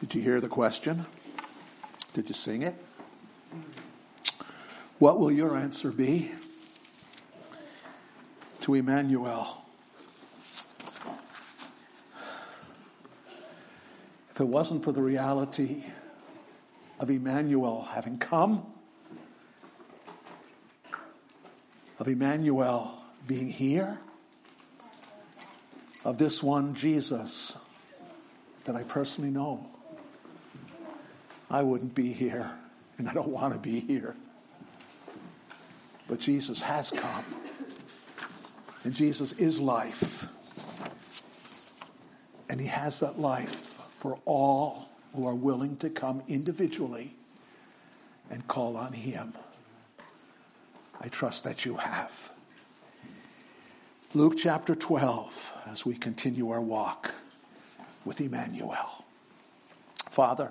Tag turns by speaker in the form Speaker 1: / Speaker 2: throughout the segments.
Speaker 1: Did you hear the question? Did you sing it? What will your answer be to Emmanuel? If it wasn't for the reality of Emmanuel having come, of Emmanuel being here, of this one Jesus that I personally know, I wouldn't be here, and I don't want to be here. But Jesus has come, and Jesus is life, and he has that life for all who are willing to come individually and call on him. I trust that you have. Luke chapter 12, as we continue our walk with Emmanuel. Father,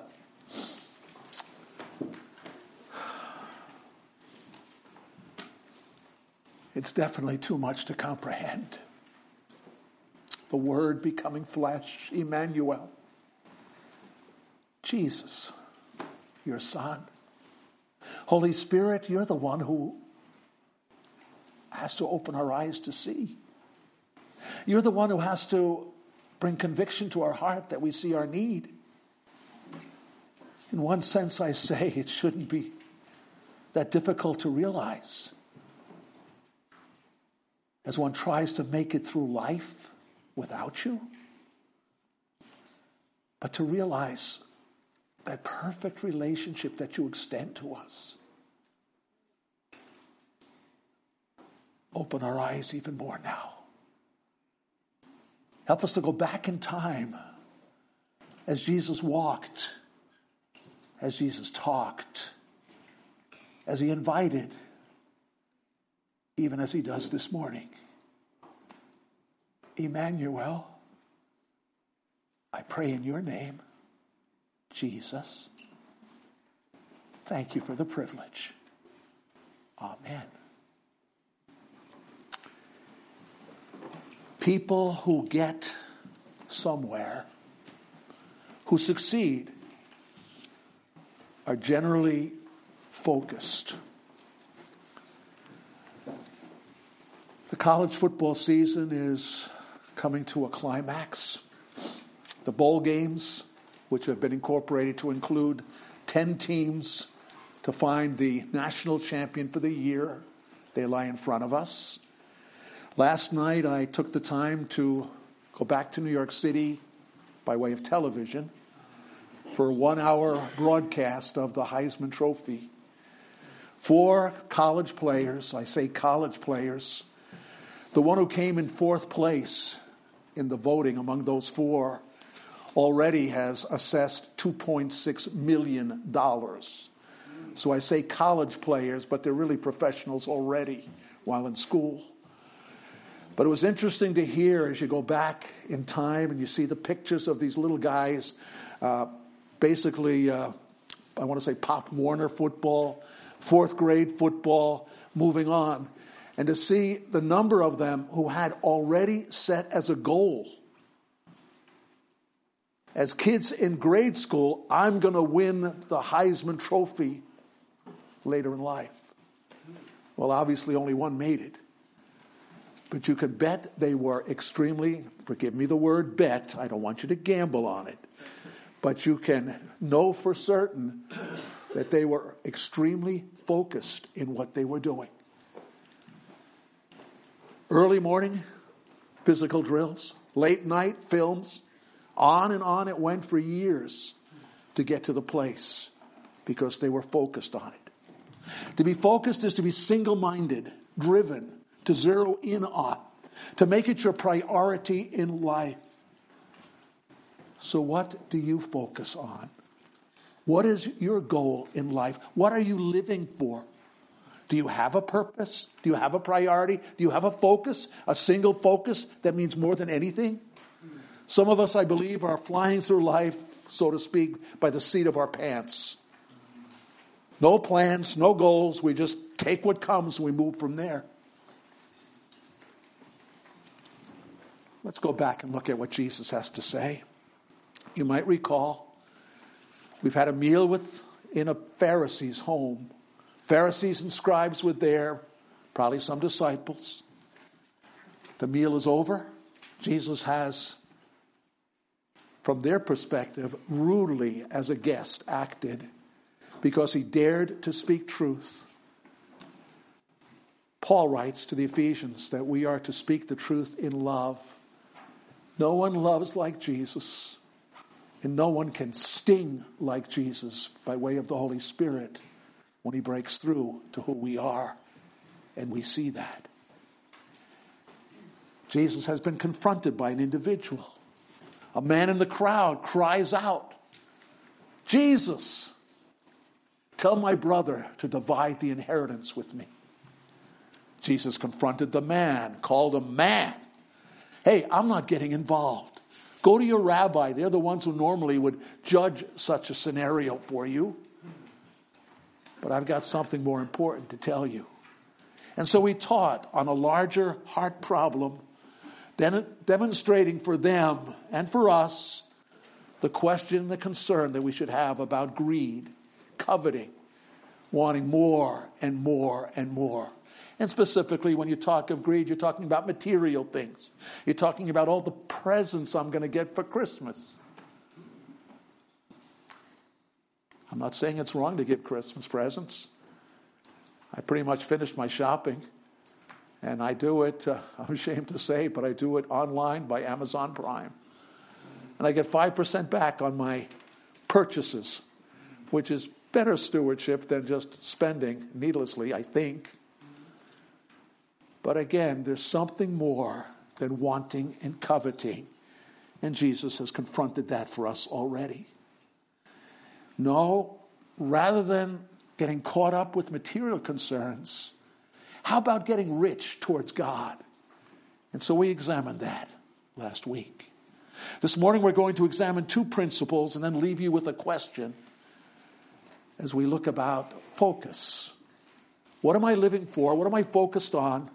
Speaker 1: it's definitely too much to comprehend. The Word becoming flesh, Emmanuel. Jesus, your Son. Holy Spirit, you're the one who has to open our eyes to see. You're the one who has to bring conviction to our heart that we see our need. In one sense, I say it shouldn't be that difficult to realize. As one tries to make it through life without you. But to realize that perfect relationship that you extend to us. Open our eyes even more now. Help us to go back in time as Jesus walked, as Jesus talked, as he invited, even as he does this morning. Emmanuel, I pray in your name, Jesus. Thank you for the privilege. Amen. People who get somewhere, who succeed, are generally focused. The college football season is coming to a climax. The bowl games, which have been incorporated to include 10 teams to find the national champion for the year, they lie in front of us. Last night I took the time to go back to New York City by way of television for a 1-hour broadcast of the Heisman Trophy. 4 college players, I say college players. The one who came in 4th place in the voting among those 4 already has assessed $2.6 million. So I say college players, but they're really professionals already while in school. But it was interesting to hear as you go back in time and you see the pictures of these little guys, basically, I want to say Pop Warner football, 4th grade football, moving on. And to see the number of them who had already set as a goal, as kids in grade school, I'm going to win the Heisman Trophy later in life. Well, obviously only one made it. But you can bet they were extremely, forgive me the word bet, I don't want you to gamble on it. But you can know for certain that they were extremely focused in what they were doing. Early morning, physical drills. Late night, films. On and on it went for years to get to the place because they were focused on it. To be focused is to be single-minded, driven, to zero in on, to make it your priority in life. So what do you focus on? What is your goal in life? What are you living for? Do you have a purpose? Do you have a priority? Do you have a focus? A single focus that means more than anything? Some of us, I believe, are flying through life, so to speak, by the seat of our pants. No plans, no goals. We just take what comes and we move from there. Let's go back and look at what Jesus has to say. You might recall We've had a meal in a Pharisee's home. Pharisees and scribes were there, probably some disciples. The meal is over. Jesus has, from their perspective, rudely as a guest acted because he dared to speak truth. Paul writes to the Ephesians that we are to speak the truth in love. No one loves like Jesus, and no one can sting like Jesus by way of the Holy Spirit when he breaks through to who we are, and we see that. Jesus has been confronted by an individual. A man in the crowd cries out, "Jesus, tell my brother to divide the inheritance with me." Jesus confronted the man, called him man. "Hey, I'm not getting involved. Go to your rabbi. They're the ones who normally would judge such a scenario for you. But I've got something more important to tell you." And so he taught on a larger heart problem, demonstrating for them and for us the question and the concern that we should have about greed, coveting, wanting more and more and more. And specifically, when you talk of greed, you're talking about material things. You're talking about all the presents I'm going to get for Christmas. I'm not saying it's wrong to give Christmas presents. I pretty much finished my shopping. And I do it, I'm ashamed to say, but I do it online by Amazon Prime. And I get 5% back on my purchases, which is better stewardship than just spending needlessly, I think. But again, there's something more than wanting and coveting. And Jesus has confronted that for us already. No, rather than getting caught up with material concerns, how about getting rich towards God? And so we examined that last week. This morning we're going to examine two principles and then leave you with a question as we look about focus. What am I living for? What am I focused on?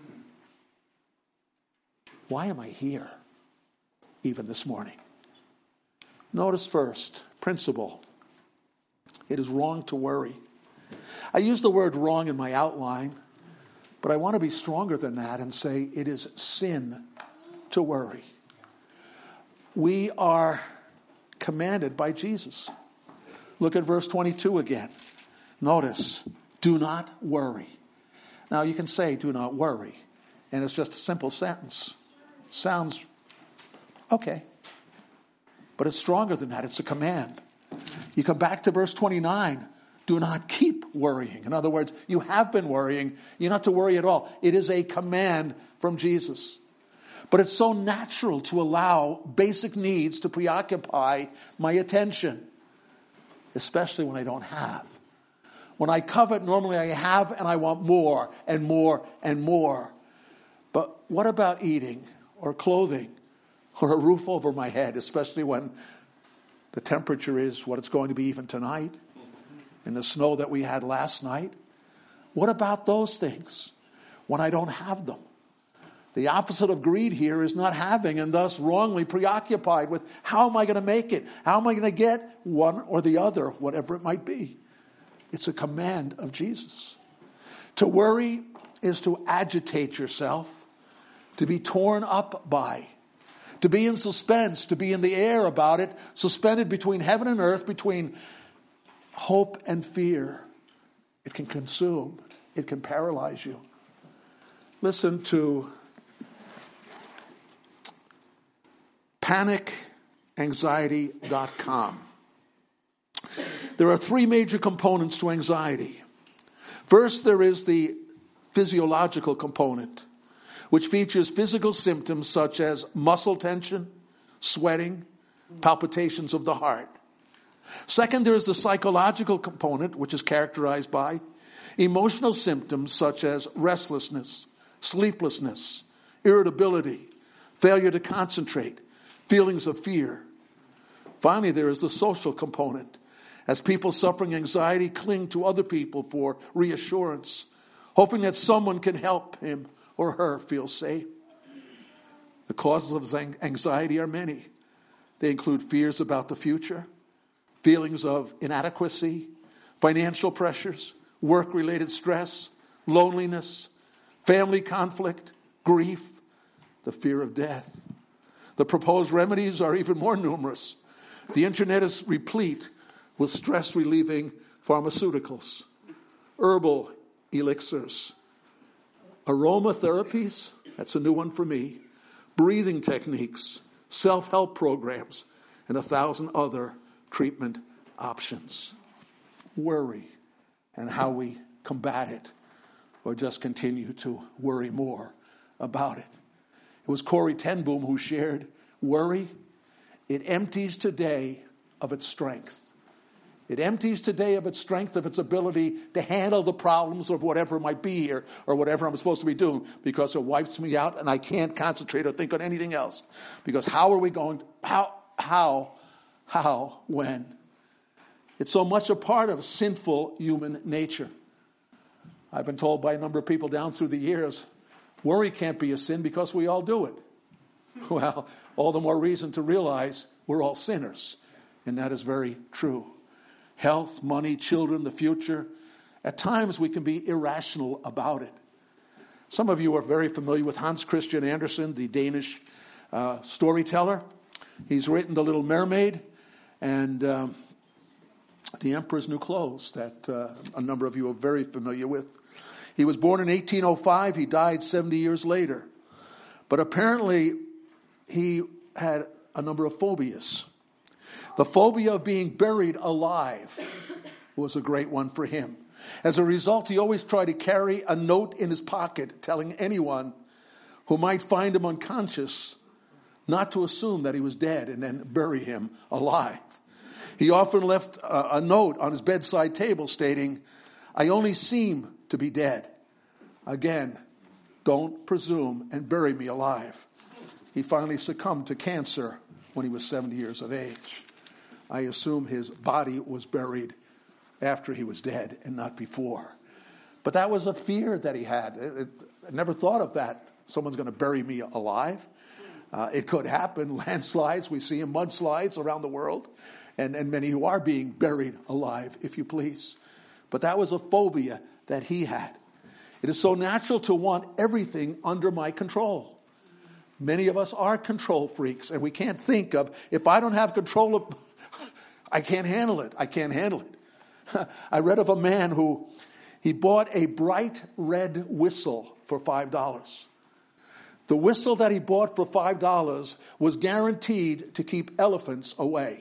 Speaker 1: Why am I here even this morning? Notice first, principle. It is wrong to worry. I use the word wrong in my outline, but I want to be stronger than that and say it is sin to worry. We are commanded by Jesus. Look at verse 22 again. Notice, do not worry. Now you can say do not worry, and it's just a simple sentence. Sounds okay, but it's stronger than that. It's a command. You come back to verse 29. Do not keep worrying. In other words, you have been worrying. You're not to worry at all. It is a command from Jesus. But it's so natural to allow basic needs to preoccupy my attention, especially when I don't have. When I covet, normally I have and I want more and more and more. But what about eating or clothing or a roof over my head, especially when the temperature is what it's going to be even tonight? In the snow that we had last night? What about those things when I don't have them? The opposite of greed here is not having, and thus wrongly preoccupied with how am I going to make it? How am I going to get one or the other, whatever it might be? It's a command of Jesus. To worry is to agitate yourself, to be torn up by, to be in suspense, to be in the air about it, suspended between heaven and earth, between hope and fear. It can consume. It can paralyze you. Listen to panicanxiety.com. There are three major components to anxiety. First, there is the physiological component, which features physical symptoms such as muscle tension, sweating, palpitations of the heart. Second, there is the psychological component, which is characterized by emotional symptoms such as restlessness, sleeplessness, irritability, failure to concentrate, feelings of fear. Finally, there is the social component, as people suffering anxiety cling to other people for reassurance, hoping that someone can help him or her feel safe. The causes of anxiety are many. They include fears about the future, feelings of inadequacy, financial pressures, work-related stress, loneliness, family conflict, grief, the fear of death. The proposed remedies are even more numerous. The internet is replete with stress-relieving pharmaceuticals, herbal elixirs, aromatherapies, that's a new one for me, breathing techniques, self-help programs, and 1,000 other treatment options. Worry and how we combat it, or just continue to worry more about it. It was Corrie ten Boom who shared, worry, it empties today of its strength. It empties today of its strength, of its ability to handle the problems of whatever might be here or whatever I'm supposed to be doing, because it wipes me out and I can't concentrate or think on anything else. Because how are we going, when? It's so much a part of sinful human nature. I've been told by a number of people down through the years, worry can't be a sin because we all do it. Well, all the more reason to realize we're all sinners. And that is very true. Health, money, children, the future. At times we can be irrational about it. Some of you are very familiar with Hans Christian Andersen, the Danish storyteller. He's written The Little Mermaid and The Emperor's New Clothes, that a number of you are very familiar with. He was born in 1805. He died 70 years later. But apparently he had a number of phobias. The phobia of being buried alive was a great one for him. As a result, he always tried to carry a note in his pocket telling anyone who might find him unconscious not to assume that he was dead and then bury him alive. He often left a note on his bedside table stating, "I only seem to be dead. Again, don't presume and bury me alive." He finally succumbed to cancer when he was 70 years of age. I assume his body was buried after he was dead and not before. But that was a fear that he had. I never thought of that. Someone's going to bury me alive. It could happen. Landslides, we see in mudslides around the world. And many who are being buried alive, if you please. But that was a phobia that he had. It is so natural to want everything under my control. Many of us are control freaks, and we can't think of, if I don't have control of, I can't handle it. I can't handle it. I read of a man who, he bought a bright red whistle for $5. The whistle that he bought for $5 was guaranteed to keep elephants away.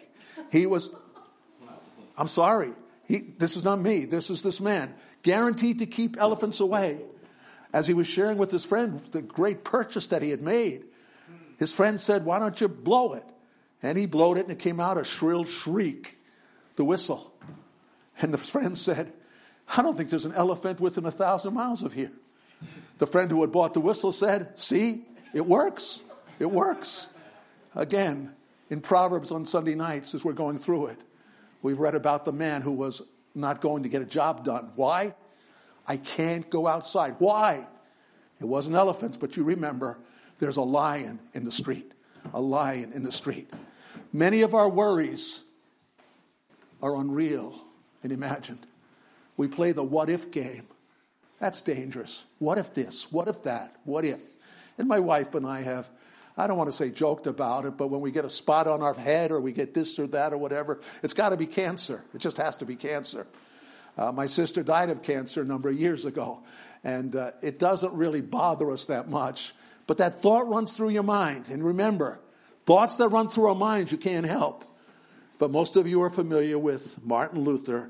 Speaker 1: I'm sorry, this is not me, this is this man. Guaranteed to keep elephants away. As he was sharing with his friend the great purchase that he had made, his friend said, "Why don't you blow it?" And he blowed it and it came out a shrill shriek, the whistle. And the friend said, "I don't think there's an elephant within 1,000 miles of here." The friend who had bought the whistle said, "See, it works. It works." Again, in Proverbs on Sunday nights, as we're going through it, we've read about the man who was not going to get a job done. Why? I can't go outside. Why? It wasn't elephants, but you remember, there's a lion in the street. A lion in the street. Many of our worries are unreal and imagined. We play the what if game. That's dangerous. What if this? What if that? What if? And my wife and I have, I don't want to say joked about it, but when we get a spot on our head or we get this or that or whatever, it's got to be cancer. It just has to be cancer. My sister died of cancer a number of years ago, and it doesn't really bother us that much. But that thought runs through your mind. And remember, thoughts that run through our minds you can't help. But most of you are familiar with Martin Luther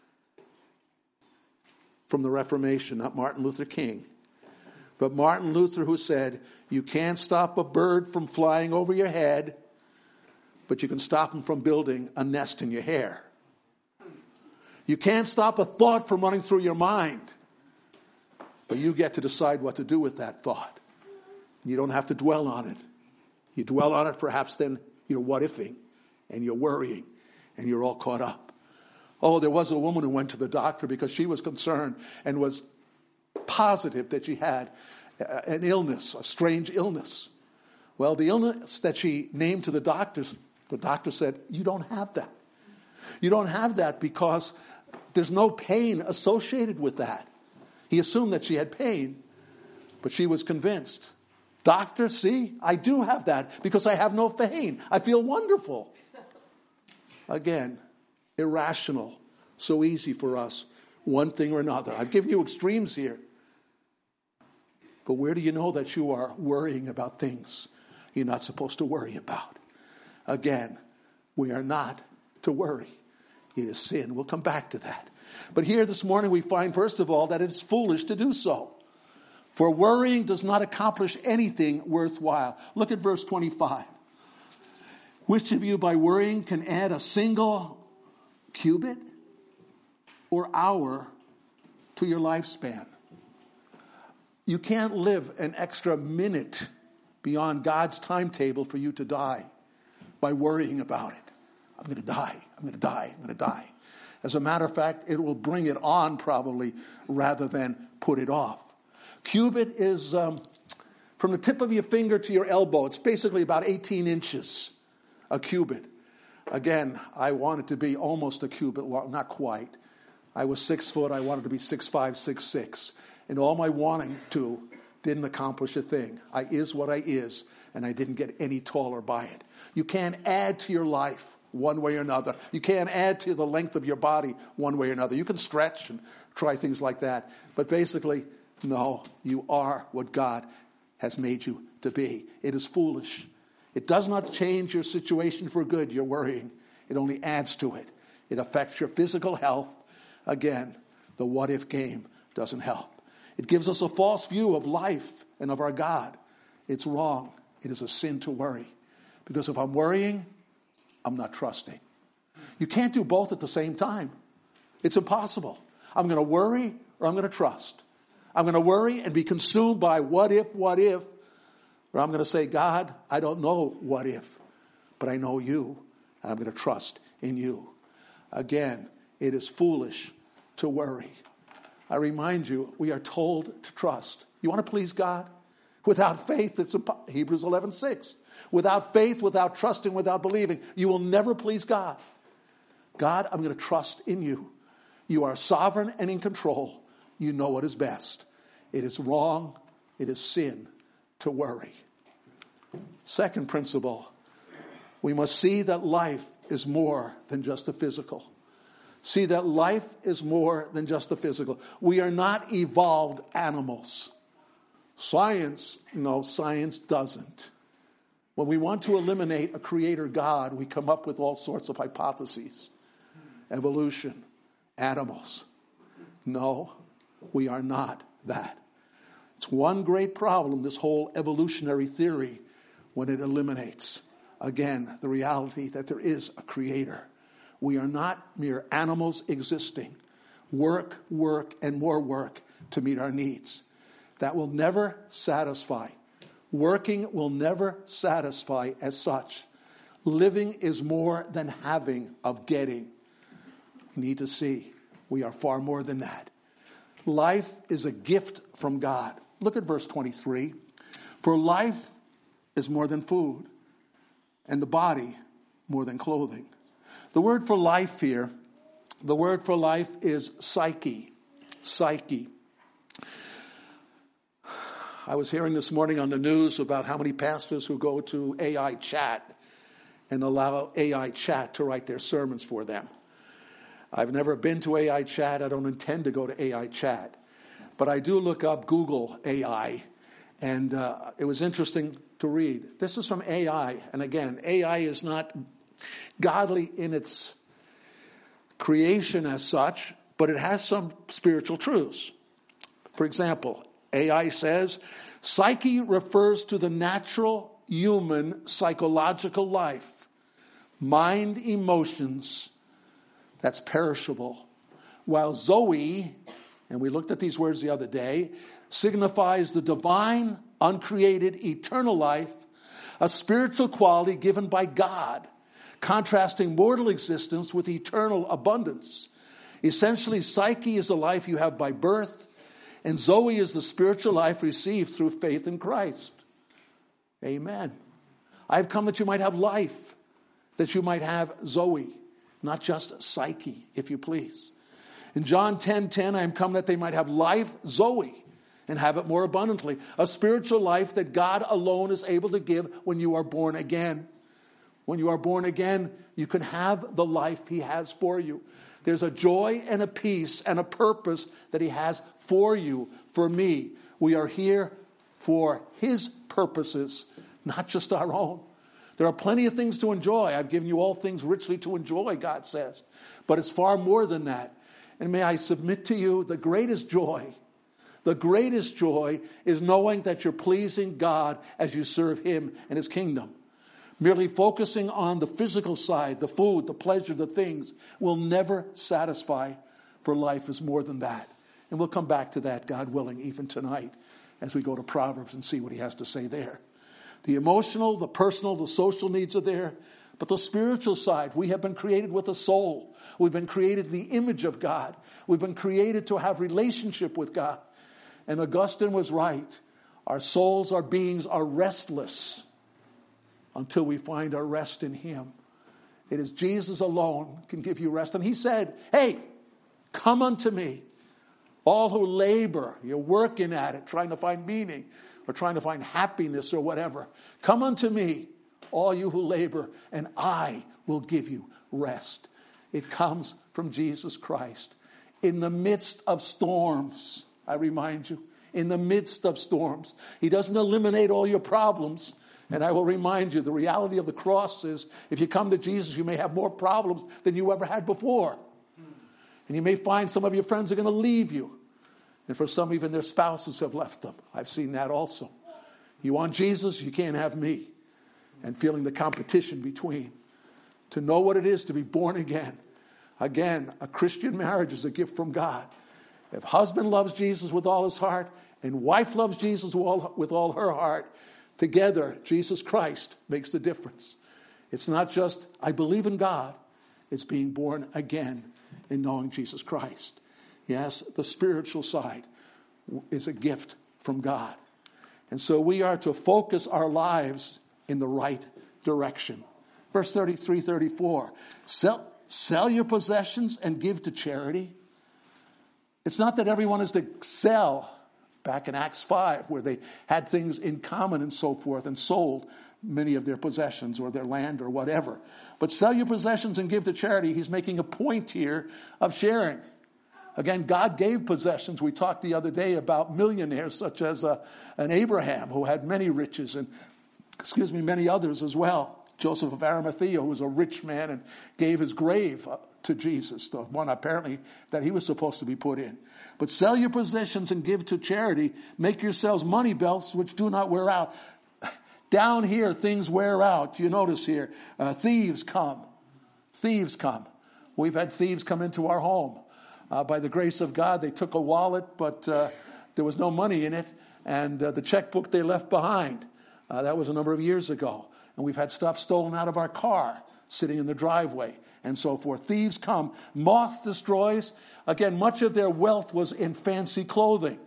Speaker 1: from the Reformation, not Martin Luther King. But Martin Luther, who said, you can't stop a bird from flying over your head, but you can stop him from building a nest in your hair. You can't stop a thought from running through your mind, but you get to decide what to do with that thought. You don't have to dwell on it. You dwell on it, perhaps then you're what-ifing, and you're worrying, and you're all caught up. Oh, there was a woman who went to the doctor because she was concerned and was positive that she had an illness, a strange illness. Well, the illness that she named to the doctor said, you don't have that. You don't have that because there's no pain associated with that. He assumed that she had pain, but she was convinced. Doctor, see, I do have that because I have no pain. I feel wonderful. Again, irrational. So easy for us, one thing or another. I've given you extremes here. But where do you know that you are worrying about things you're not supposed to worry about? Again, we are not to worry. It is sin. We'll come back to that. But here this morning we find, first of all, that it's foolish to do so. For worrying does not accomplish anything worthwhile. Look at verse 25. Which of you by worrying can add a single cubit or hour to your lifespan? You can't live an extra minute beyond God's timetable for you to die by worrying about it. I'm going to die. I'm going to die. I'm going to die. As a matter of fact, it will bring it on probably rather than put it off. Cubit is from the tip of your finger to your elbow. It's basically about 18 inches, a cubit. Again, I wanted to be almost a cubit long, not quite. I was 6 foot. I wanted to be 6'5", 6'6". And all my wanting to didn't accomplish a thing. I is what I is, and I didn't get any taller by it. You can't add to your life one way or another. You can't add to the length of your body one way or another. You can stretch and try things like that. But basically, no, you are what God has made you to be. It is foolish. It does not change your situation for good, your worrying. It only adds to it. It affects your physical health. Again, the what-if game doesn't help. It gives us a false view of life and of our God. It's wrong. It is a sin to worry. Because if I'm worrying, I'm not trusting. You can't do both at the same time. It's impossible. I'm going to worry or I'm going to trust. I'm going to worry and be consumed by what if, or I'm going to say, God, I don't know what if, but I know you, and I'm going to trust in you. Again, it is foolish to worry. I remind you, we are told to trust. You want to please God? Without faith, it's Hebrews 11:6. Without faith, without trusting, without believing, you will never please God. God, I'm going to trust in you. You are sovereign and in control. You know what is best. It is wrong. It is sin to worry. Second principle, we must see that life is more than just the physical. See that life is more than just the physical. We are not evolved animals. Science doesn't. When we want to eliminate a creator God, we come up with all sorts of hypotheses. Evolution, animals. No, we are not that. It's one great problem, this whole evolutionary theory, when it eliminates, again, the reality that there is a creator. We are not mere animals existing. Work, and more work to meet our needs. That will never satisfy. Working will never satisfy as such. Living is more than having of getting. We need to see we are far more than that. Life is a gift from God. Look at verse 23. For life is more than food, and the body more than clothing. The word for life here, the word for life is psyche. Psyche. I was hearing this morning on the news about how many pastors who go to AI chat and allow AI chat to write their sermons for them. I've never been to AI chat. I don't intend to go to AI chat. But I do look up Google AI, and it was interesting to read. This is from AI. And again, AI is not godly in its creation as such, but it has some spiritual truths. For example, AI says, psyche refers to the natural human psychological life, mind, emotions, that's perishable. While Zoe, and we looked at these words the other day, signifies the divine, uncreated, eternal life, a spiritual quality given by God, contrasting mortal existence with eternal abundance. Essentially, psyche is a life you have by birth, and Zoe is the spiritual life received through faith in Christ. Amen. I have come that you might have life, that you might have Zoe, not just psyche, if you please. In John 10:10, I am come that they might have life, Zoe, and have it more abundantly. A spiritual life that God alone is able to give when you are born again. When you are born again, you can have the life he has for you. There's a joy and a peace and a purpose that he has for you, for me. We are here for his purposes, not just our own. There are plenty of things to enjoy. I've given you all things richly to enjoy, God says. But it's far more than that. And may I submit to you, the greatest joy is knowing that you're pleasing God as you serve him and his kingdom. Merely focusing on the physical side, the food, the pleasure, the things, will never satisfy, for life is more than that. And we'll come back to that, God willing, even tonight as we go to Proverbs and see what he has to say there. The emotional, the personal, the social needs are there. But the spiritual side, we have been created with a soul. We've been created in the image of God. We've been created to have relationship with God. And Augustine was right. Our souls, our beings are restless until we find our rest in him. It is Jesus alone can give you rest. And he said, hey, come unto me, all who labor, you're working at it, trying to find meaning or trying to find happiness or whatever. Come unto me, all you who labor, and I will give you rest. It comes from Jesus Christ. In the midst of storms, I remind you, in the midst of storms, he doesn't eliminate all your problems. And I will remind you, the reality of the cross is, if you come to Jesus, you may have more problems than you ever had before. And you may find some of your friends are going to leave you. And for some, even their spouses have left them. I've seen that also. You want Jesus, you can't have me. And feeling the competition between. To know what it is to be born again. Again, a Christian marriage is a gift from God. If husband loves Jesus with all his heart, and wife loves Jesus with all her heart, together, Jesus Christ makes the difference. It's not just, I believe in God. It's being born again in knowing Jesus Christ. Yes, the spiritual side is a gift from God. And so we are to focus our lives in the right direction. Verse 33, 34. Sell your possessions and give to charity. It's not that everyone is to sell. Back in Acts 5, where they had things in common and so forth and sold many of their possessions or their land or whatever. But sell your possessions and give to charity. He's making a point here of sharing. Again, God gave possessions. We talked the other day about millionaires such as an Abraham who had many riches and, many others as well. Joseph of Arimathea, who was a rich man and gave his grave to Jesus, the one apparently that he was supposed to be put in. But sell your possessions and give to charity. Make yourselves money belts which do not wear out. Down here, things wear out. You notice here, thieves come. Thieves come. We've had thieves come into our home. By the grace of God, they took a wallet, but there was no money in it. And the checkbook they left behind. That was a number of years ago. And we've had stuff stolen out of our car, sitting in the driveway, and so forth. Thieves come. Moth destroys. Again, much of their wealth was in fancy clothing.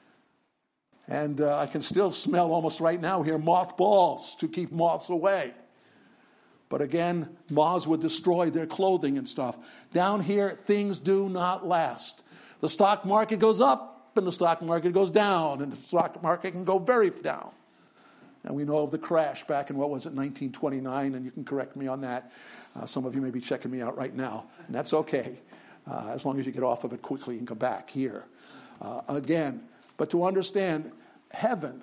Speaker 1: And I can still smell almost right now here mothballs to keep moths away. But again, moths would destroy their clothing and stuff. Down here, things do not last. The stock market goes up and the stock market goes down. And the stock market can go very down. And we know of the crash back in, 1929, and you can correct me on that. Some of you may be checking me out right now, and that's okay, as long as you get off of it quickly and come back here. Again, but to understand, heaven,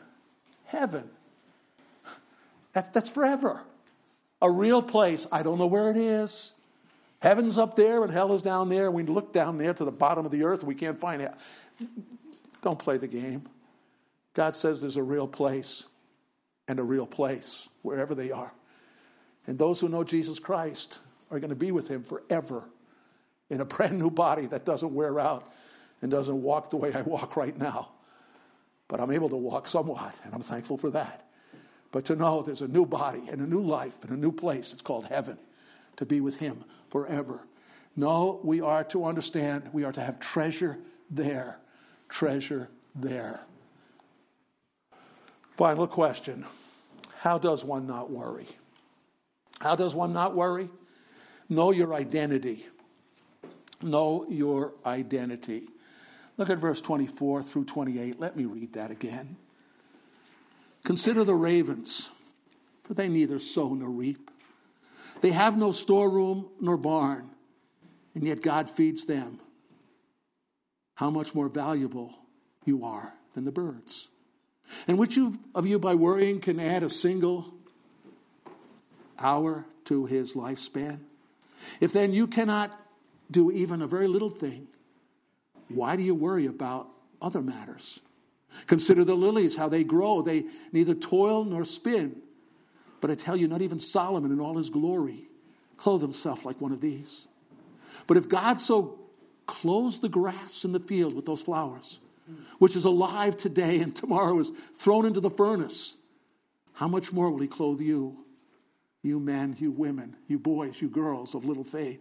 Speaker 1: that's forever. A real place. I don't know where it is. Heaven's up there and hell is down there, and we look down there to the bottom of the earth and we can't find it. Don't play the game. God says there's a real place. And a real place, wherever they are. And those who know Jesus Christ are going to be with him forever in a brand new body that doesn't wear out and doesn't walk the way I walk right now. But I'm able to walk somewhat, and I'm thankful for that. But to know there's a new body and a new life and a new place, it's called heaven, to be with him forever. No, we are to understand, we are to have treasure there. Treasure there. Final question. How does one not worry? How does one not worry? Know your identity. Know your identity. Look at verse 24 through 28. Let me read that again. Consider the ravens, for they neither sow nor reap. They have no storeroom nor barn, and yet God feeds them. How much more valuable you are than the birds. And which of you by worrying can add a single hour to his lifespan? If then you cannot do even a very little thing, why do you worry about other matters? Consider the lilies, how they grow. They neither toil nor spin. But I tell you, not even Solomon in all his glory clothed himself like one of these. But if God so clothes the grass in the field with those flowers, which is alive today and tomorrow is thrown into the furnace, how much more will he clothe you, you men, you women, you boys, you girls of little faith?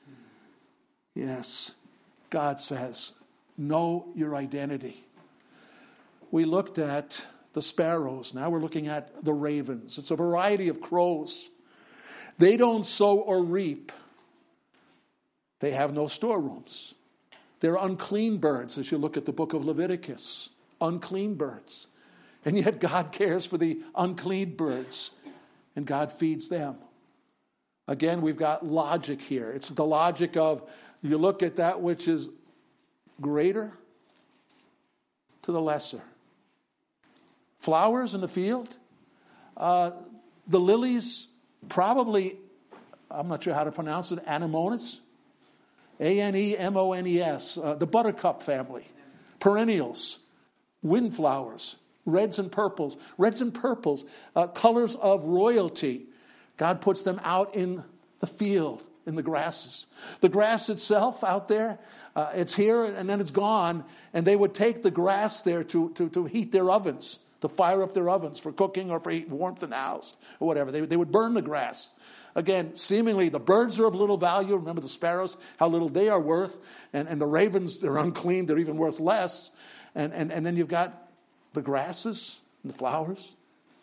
Speaker 1: Yes, God says, know your identity. We looked at the sparrows. Now we're looking at the ravens. It's a variety of crows. They don't sow or reap. They have no storerooms. They're unclean birds, as you look at the book of Leviticus. Unclean birds. And yet God cares for the unclean birds, and God feeds them. Again, we've got logic here. It's the logic of, you look at that which is greater to the lesser. Flowers in the field. The lilies, probably, I'm not sure how to pronounce it, anemones. Anemones. The buttercup family. Perennials. Windflowers. Reds and purples. Reds and purples. Colors of royalty. God puts them out in the field, in the grasses. The grass itself out there, it's here and then it's gone. And they would take the grass there to heat their ovens, to fire up their ovens for cooking or for heating warmth in the house or whatever. They would burn the grass. Again, seemingly the birds are of little value. Remember the sparrows, how little they are worth. And the ravens, they're unclean, they're even worth less. And then you've got the grasses and the flowers.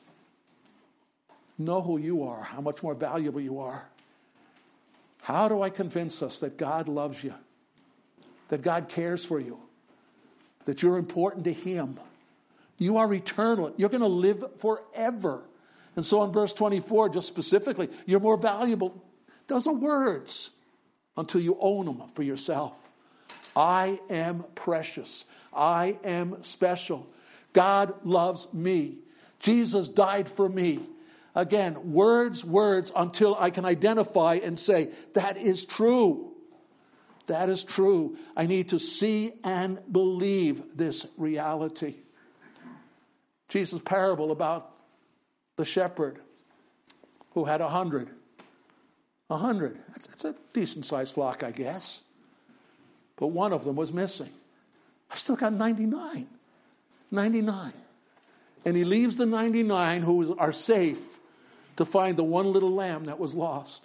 Speaker 1: Know who you are, how much more valuable you are. How do I convince us that God loves you? That God cares for you? That you're important to Him? You are eternal. You're going to live forever. And so in verse 24, just specifically, you're more valuable. Those are words until you own them for yourself. I am precious. I am special. God loves me. Jesus died for me. Again, words until I can identify and say, that is true. That is true. I need to see and believe this reality. Jesus' parable about the shepherd who had 100. 100. That's a decent-sized flock, I guess. But one of them was missing. I still got 99. 99. And he leaves the 99 who are safe to find the one little lamb that was lost.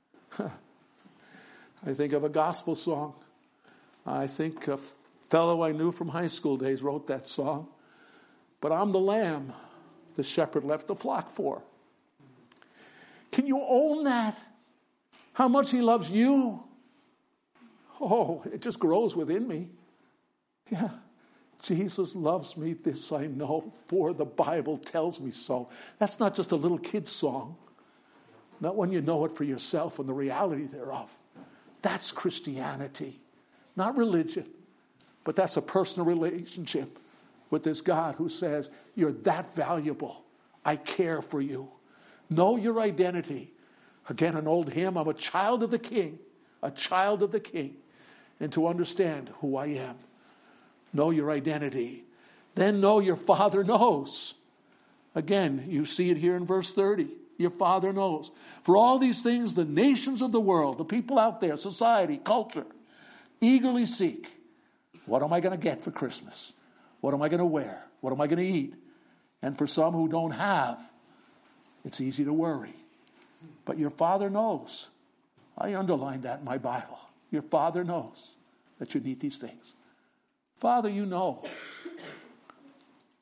Speaker 1: I think of a gospel song. I think a fellow I knew from high school days wrote that song. But I'm the lamb the shepherd left the flock for. Can you own that? How much he loves you? Oh, it just grows within me. Yeah. Jesus loves me, this I know, for the Bible tells me so. That's not just a little kid's song. Not when you know it for yourself and the reality thereof. That's Christianity. Not religion. But that's a personal relationship with this God who says, you're that valuable. I care for you. Know your identity. Again, an old hymn, I'm a child of the King. A child of the King. And to understand who I am. Know your identity. Then know your Father knows. Again, you see it here in verse 30. Your Father knows. For all these things, the nations of the world, the people out there, society, culture, eagerly seek. What am I going to get for Christmas? What am I going to wear? What am I going to eat? And for some who don't have, it's easy to worry. But your Father knows. I underlined that in my Bible. Your Father knows that you need these things. Father, you know.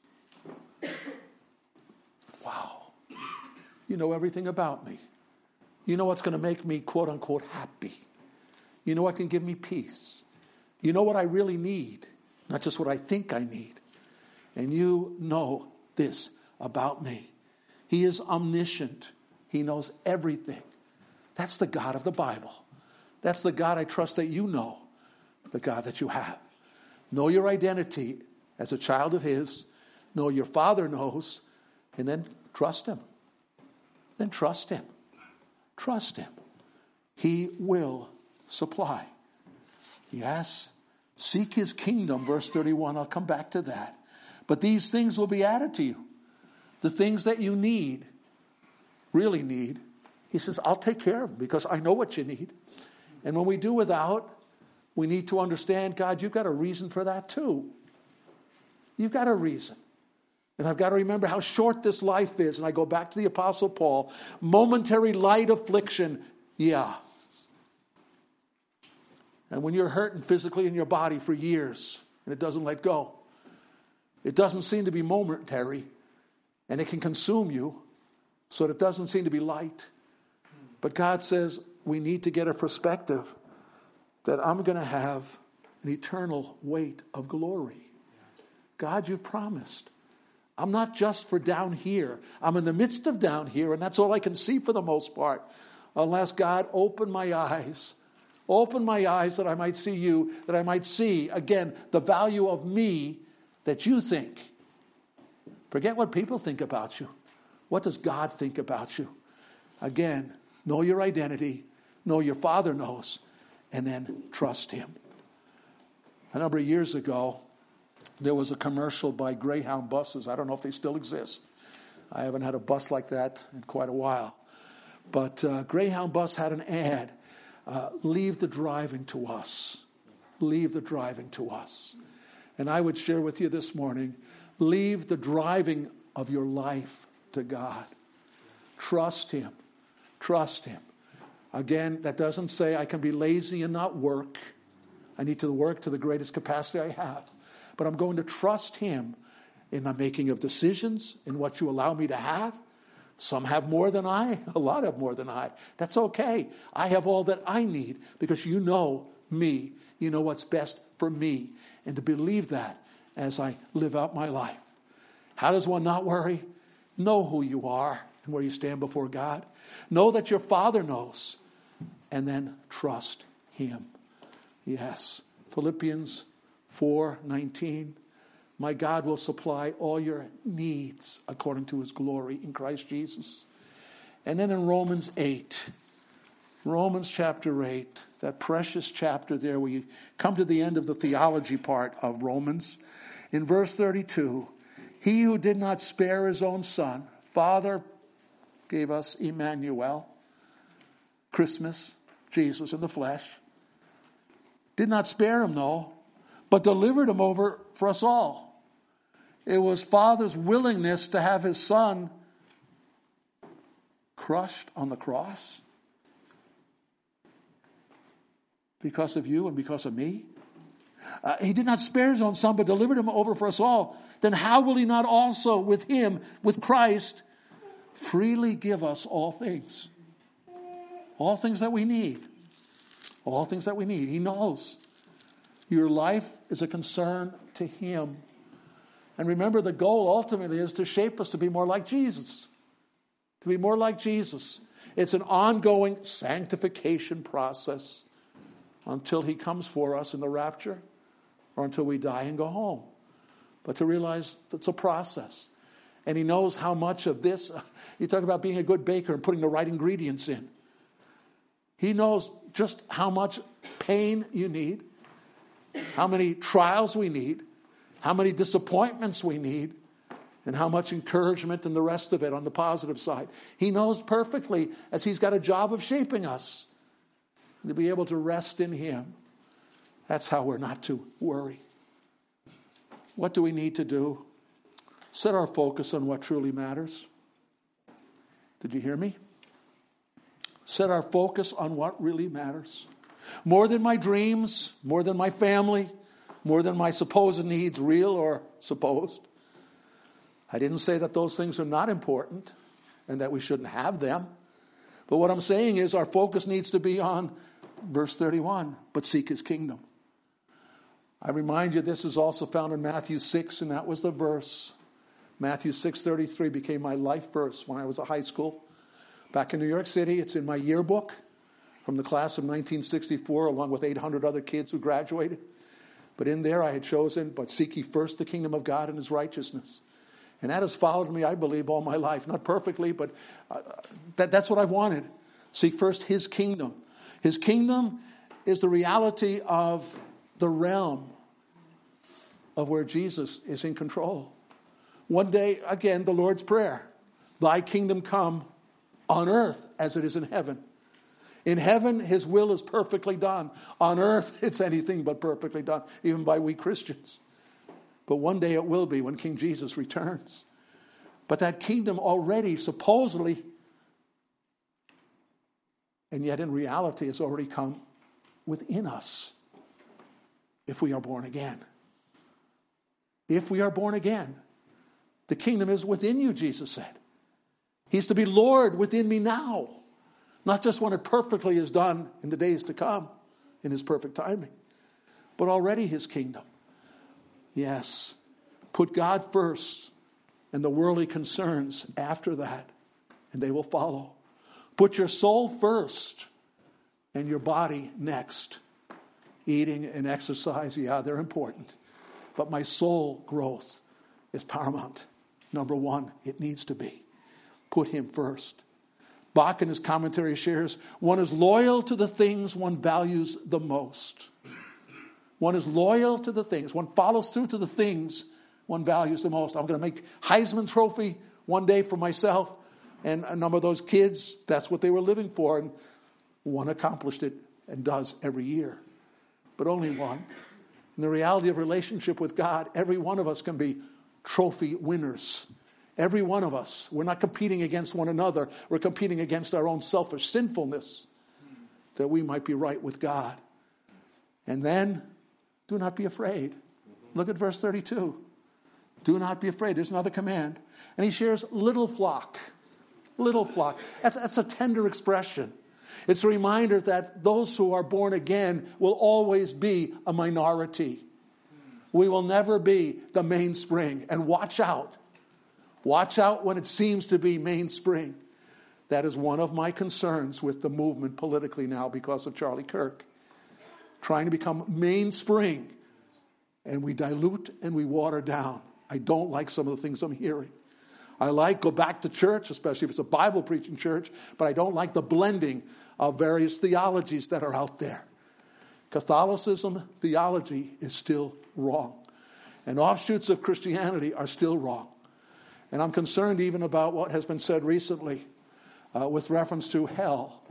Speaker 1: Wow. You know everything about me. You know what's going to make me, quote unquote, happy. You know what can give me peace. You know what I really need, not just what I think I need. And you know this about me. He is omniscient. He knows everything. That's the God of the Bible. That's the God I trust that you know, the God that you have. Know your identity as a child of his. Know your Father knows. And then trust him. Then trust him. Trust him. He will supply. Yes. Seek his kingdom, verse 31. I'll come back to that. But these things will be added to you. The things that you need, really need. He says, I'll take care of them because I know what you need. And when we do without, we need to understand, God, you've got a reason for that too. You've got a reason. And I've got to remember how short this life is. And I go back to the Apostle Paul. Momentary light affliction. Yeah. And when you're hurting physically in your body for years and it doesn't let go, it doesn't seem to be momentary and it can consume you, so it doesn't seem to be light. But God says we need to get a perspective that I'm going to have an eternal weight of glory. God, you've promised. I'm not just for down here. I'm in the midst of down here, and that's all I can see for the most part. Unless God open my eyes. Open my eyes that I might see you, that I might see, again, the value of me that you think. Forget what people think about you. What does God think about you? Again, know your identity. Know your Father knows. And then trust him. A number of years ago, there was a commercial by Greyhound buses. I don't know if they still exist. I haven't had a bus like that in quite a while. But Greyhound bus had an ad. Leave the driving to us. Leave the driving to us. And I would share with you this morning, leave the driving of your life to God. Trust him. Trust him. Again, that doesn't say I can be lazy and not work. I need to work to the greatest capacity I have. But I'm going to trust him in the making of decisions, in what you allow me to have. Some have more than I. A lot have more than I. That's okay. I have all that I need because you know me. You know what's best for me. And to believe that as I live out my life. How does one not worry? Know who you are and where you stand before God. Know that your Father knows. And then trust him. Yes. Philippians 4:19. My God will supply all your needs according to his glory in Christ Jesus. And then in Romans 8. Romans chapter 8. That precious chapter there where you come to the end of the theology part of Romans. In verse 32. He who did not spare his own son. Father gave us Emmanuel. Christmas. Jesus in the flesh. Did not spare him, no, but delivered him over for us all. It was Father's willingness to have his son crushed on the cross because of you and because of me. He did not spare his own son, but delivered him over for us all. Then how will he not also with him, with Christ, freely give us all things? All things that we need. All things that we need. He knows. Your life is a concern to him. And remember, the goal ultimately is to shape us to be more like Jesus. To be more like Jesus. It's an ongoing sanctification process until he comes for us in the rapture or until we die and go home. But to realize it's a process. And he knows how much of this, you talk about being a good baker and putting the right ingredients in. He knows just how much pain you need, how many trials we need, how many disappointments we need, and how much encouragement and the rest of it on the positive side. He knows perfectly as he's got a job of shaping us. And to be able to rest in him, that's how we're not to worry. What do we need to do? Set our focus on what truly matters. Did you hear me? Set our focus on what really matters. More than my dreams, more than my family, more than my supposed needs, real or supposed. I didn't say that those things are not important and that we shouldn't have them. But what I'm saying is our focus needs to be on verse 31, but seek his kingdom. I remind you, this is also found in Matthew 6, and that was the verse. Matthew 6:33 became my life verse when I was in high school. Back in New York City, it's in my yearbook from the class of 1964, along with 800 other kids who graduated. But in there I had chosen, but seek ye first the kingdom of God and his righteousness. And that has followed me, I believe, all my life. Not perfectly, but that's what I've wanted. Seek first his kingdom. His kingdom is the reality of the realm of where Jesus is in control. One day, again, the Lord's Prayer. Thy kingdom come on earth as it is in heaven. In heaven, his will is perfectly done. On earth, it's anything but perfectly done, even by we Christians. But one day it will be when King Jesus returns. But that kingdom already, supposedly, and yet in reality, has already come within us if we are born again. If we are born again, the kingdom is within you, Jesus said. He's to be Lord within me now. Not just when it perfectly is done in the days to come, in his perfect timing, but already his kingdom. Yes, put God first and the worldly concerns after that, and they will follow. Put your soul first and your body next. Eating and exercise, yeah, they're important. But my soul growth is paramount. Number one, it needs to be. Put him first. Bach in his commentary shares, one is loyal to the things one values the most. One is loyal to the things. One follows through to the things one values the most. I'm going to make Heisman Trophy one day for myself. And a number of those kids, that's what they were living for. And one accomplished it and does every year. But only one. In the reality of relationship with God, every one of us can be trophy winners. Every one of us. We're not competing against one another. We're competing against our own selfish sinfulness that we might be right with God. And then, do not be afraid. Look at verse 32. Do not be afraid. There's another command. And he shares little flock. Little flock. That's a tender expression. It's a reminder that those who are born again will always be a minority. We will never be the mainspring. And watch out. Watch out when it seems to be mainspring. That is one of my concerns with the movement politically now because of Charlie Kirk. Trying to become mainspring. And we dilute and we water down. I don't like some of the things I'm hearing. I go back to church, especially if it's a Bible preaching church, but I don't like the blending of various theologies that are out there. Catholicism theology is still wrong. And offshoots of Christianity are still wrong. And I'm concerned even about what has been said recently with reference to hell.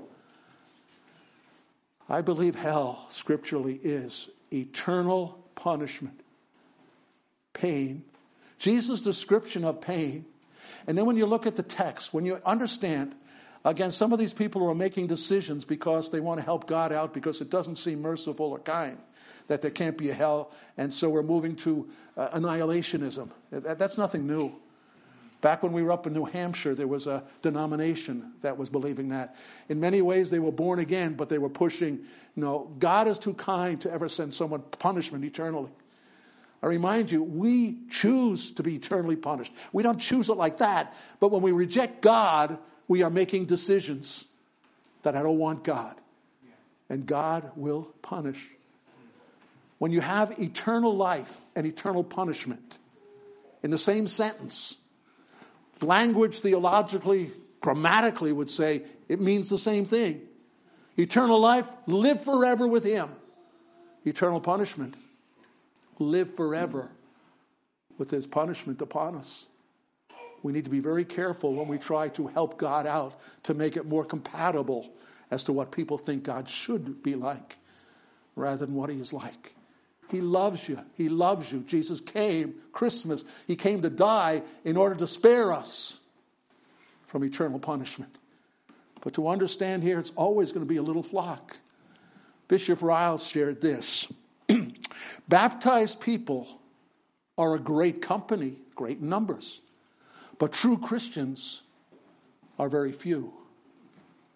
Speaker 1: I believe hell, scripturally, is eternal punishment. Pain. Jesus' description of pain. And then when you look at the text, when you understand, again, some of these people are making decisions because they want to help God out because it doesn't seem merciful or kind, that there can't be a hell, and so we're moving to annihilationism. That's nothing new. Back when we were up in New Hampshire, there was a denomination that was believing that. In many ways, they were born again, but they were pushing, God is too kind to ever send someone punishment eternally. I remind you, we choose to be eternally punished. We don't choose it like that. But when we reject God, we are making decisions that I don't want God. And God will punish. When you have eternal life and eternal punishment in the same sentence, language theologically, grammatically would say it means the same thing. Eternal life, live forever with him. Eternal punishment, live forever with his punishment upon us. We need to be very careful when we try to help God out to make it more compatible as to what people think God should be like rather than what he is like. He loves you. He loves you. Jesus came, Christmas, he came to die in order to spare us from eternal punishment. But to understand here, it's always going to be a little flock. Bishop Riles shared this. Baptized people are a great company, great numbers. But true Christians are very few.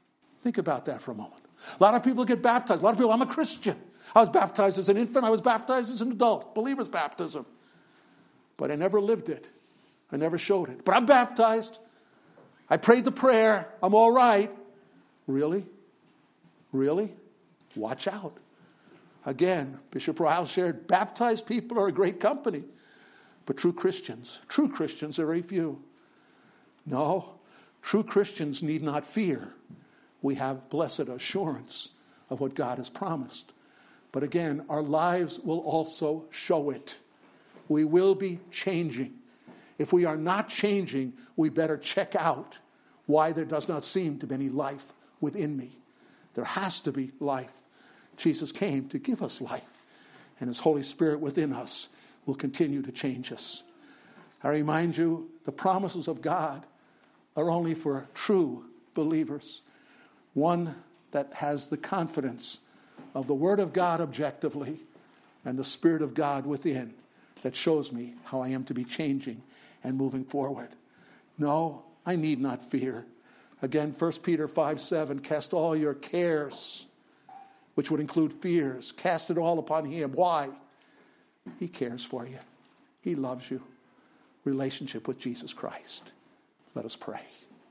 Speaker 1: Think about that for a moment. A lot of people get baptized. A lot of people, I'm a Christian. I was baptized as an infant. I was baptized as an adult. Believer's baptism. But I never lived it. I never showed it. But I'm baptized. I prayed the prayer. I'm all right. Really? Really? Watch out. Again, Bishop Ryle shared, baptized people are a great company. But true Christians are very few. No, true Christians need not fear. We have blessed assurance of what God has promised. But again, our lives will also show it. We will be changing. If we are not changing, we better check out why there does not seem to be any life within me. There has to be life. Jesus came to give us life, and his Holy Spirit within us will continue to change us. I remind you, the promises of God are only for true believers. One that has the confidence of the Word of God objectively and the Spirit of God within that shows me how I am to be changing and moving forward. No, I need not fear. Again, 1 Peter 5:7, cast all your cares, which would include fears, cast it all upon him. Why? He cares for you. He loves you. Relationship with Jesus Christ. Let us pray.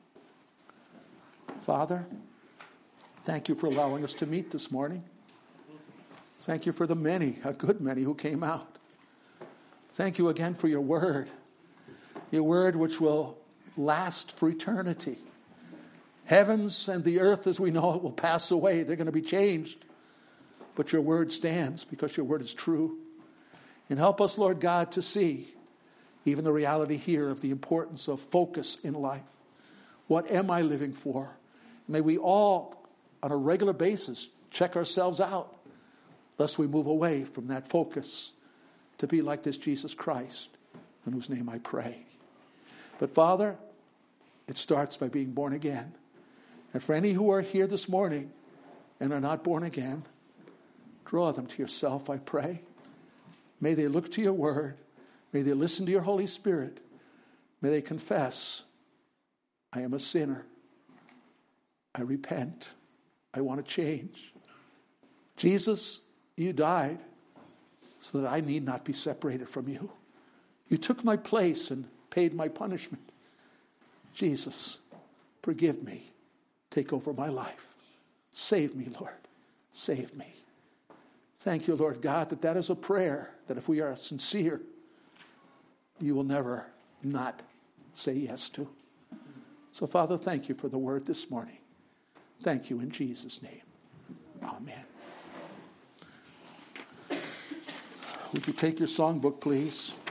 Speaker 1: Father, thank you for allowing us to meet this morning. Thank you for the many, a good many, who came out. Thank you again for your word which will last for eternity. Heavens and the earth as we know it will pass away. They're going to be changed. But your word stands because your word is true. And help us, Lord God, to see even the reality here of the importance of focus in life. What am I living for? May we all, on a regular basis, check ourselves out, lest we move away from that focus to be like this Jesus Christ, in whose name I pray. But Father, it starts by being born again. And for any who are here this morning and are not born again, draw them to yourself, I pray. May they look to your word. May they listen to your Holy Spirit. May they confess, I am a sinner. I repent. I want to change. Jesus, you died so that I need not be separated from you. You took my place and paid my punishment. Jesus, forgive me. Take over my life. Save me, Lord. Save me. Thank you, Lord God, that is a prayer that if we are sincere, you will never not say yes to. So, Father, thank you for the word this morning. Thank you in Jesus' name. Amen. Would you take your songbook, please?